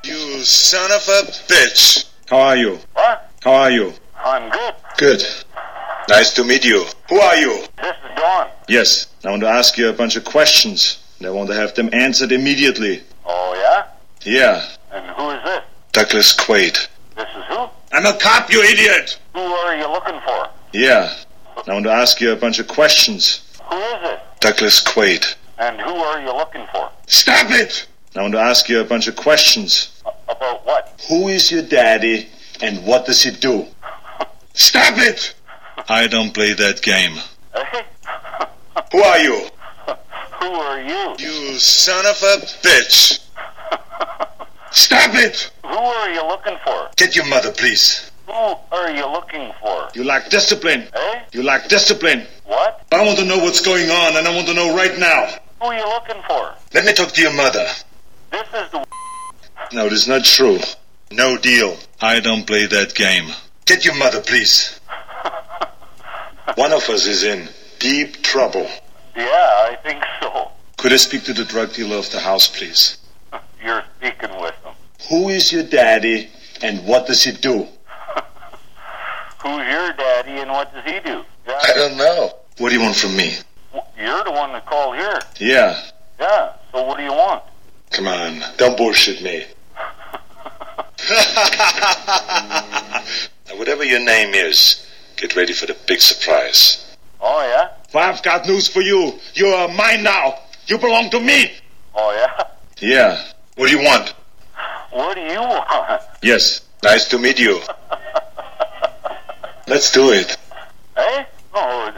You son of a bitch. How are you? What? How are you? I'm good. Good. Nice to meet you. Who are you? This is Dawn. Yes, I want to ask you a bunch of questions, and I want to have them answered immediately. Oh, yeah? Yeah. And who is this? Douglas Quaid. This is who? I'm a cop, you idiot! Who are you looking for? Yeah. I want to ask you a bunch of questions. Who is it? Douglas Quaid. And who are you looking for? Stop it! I want to ask you a bunch of questions. About what? Who is your daddy, and what does he do? Stop it! I don't play that game. Hey? Who are you? Who are you? You son of a bitch. Stop it! Who are you looking for? Get your mother, please. Who are you looking for? You lack discipline. Hey? You lack discipline. What? I want to know what's going on, and I want to know right now. Who are you looking for? Let me talk to your mother. This is the... No, this is not true. No deal. I don't play that game. Get your mother, please. One of us is in deep trouble. Yeah, I think so. Could I speak to the drug dealer of the house, please? You're speaking with him. Who is your daddy, and what does he do? Who's your daddy and what does he do? Yeah. I don't know. What do you want from me? You're the one that called here. Yeah. Yeah, so what do you want? Come on, don't bullshit me. Now, whatever your name is, get ready for the big surprise. Oh, yeah? Well, I've got news for you. You're mine now. You belong to me. Oh, yeah? Yeah. What do you want? What do you want? Yes. Nice to meet you. Let's do it. Hey? Oh.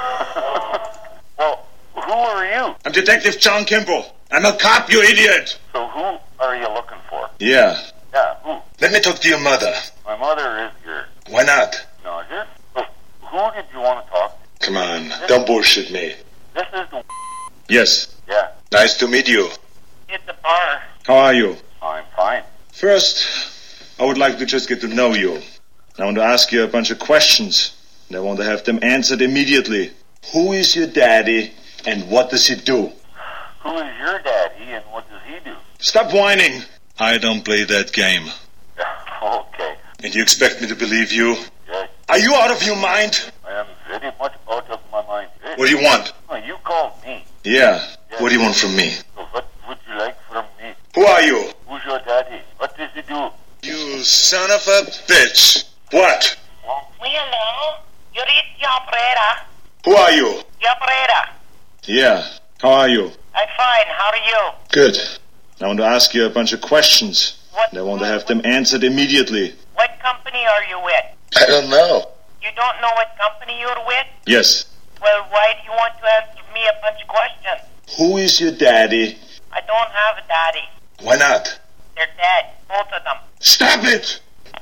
Well, who are you? I'm Detective John Kimball. I'm a cop, you idiot. So who are you looking for? Yeah. Yeah, who? Let me talk to your mother. My mother is here. Why not? No, here? So who did you want to talk to? Come on, don't bullshit me. This is the... Yes. Yeah. Nice to meet you. At the bar. How are you? I'm fine. First, I would like to just get to know you. I want to ask you a bunch of questions, and I want to have them answered immediately. Who is your daddy, and what does he do? Who is your daddy and what does he do? Stop whining. I don't play that game. Okay. And you expect me to believe you? Yes, Are you out of your mind? I am very much out of my mind. Hey, What do you want? you called me. Yeah. What do you want from me? So what would you like from me? Who are you? Who's your daddy? What does he do? You son of a bitch. What? Hello, you reached the operator. Who are you? The operator. Yeah. How are you? I'm fine. How are you? Good. I want to ask you a bunch of questions, What? and I want to have them answered immediately. What company are you with? I don't know. You don't know what company you're with? Yes. Well, why do you want to answer me a bunch of questions? Who is your daddy? I don't have a daddy. Why not? They're dead, both of them. Stop it!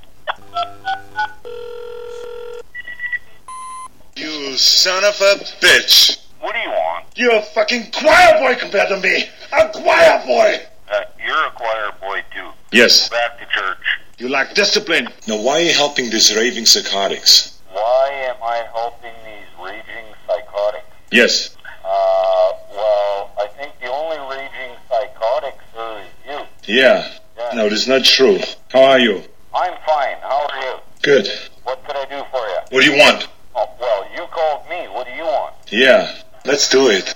You son of a bitch. What do you want? You're a fucking choir boy compared to me. A choir boy. You're a choir boy too. Yes. Back to church. You lack discipline. Now, why are you helping these raving psychotics? Why am I helping these raging psychotics? Yes. Well, I think the only raging psychotic, sir, is you. Yeah. No, this is not true. How are you? I'm fine. How are you? Good. What could I do for you? What do you want? Oh, well, you called me. What do you want? Yeah. Let's do it.